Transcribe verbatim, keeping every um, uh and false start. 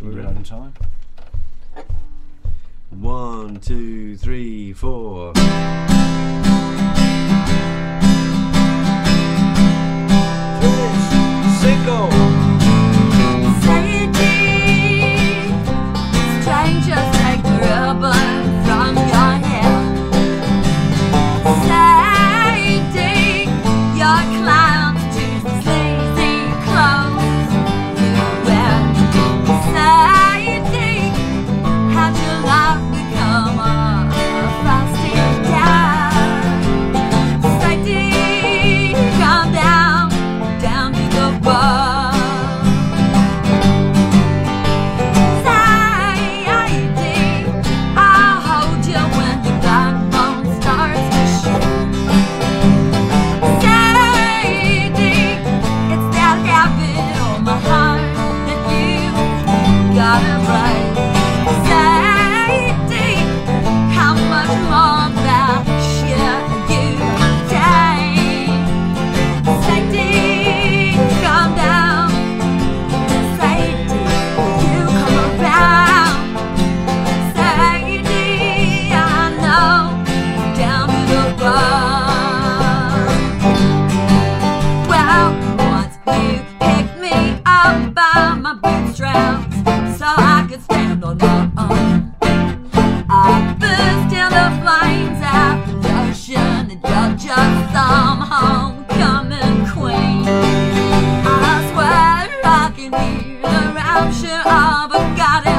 We're reloading time. One, two, three, four. Single. Strangers take the ribbon from your hair. Sadie, your clowns choose the sleazy clothes you wear. Sadie, how'd your life become a frosty dad? Sadie, calm down, down to the bar. So I could stand on my own. I burst in the flames after ocean, and you're just some homecoming queen. I swear I can hear the rapture of a goddess.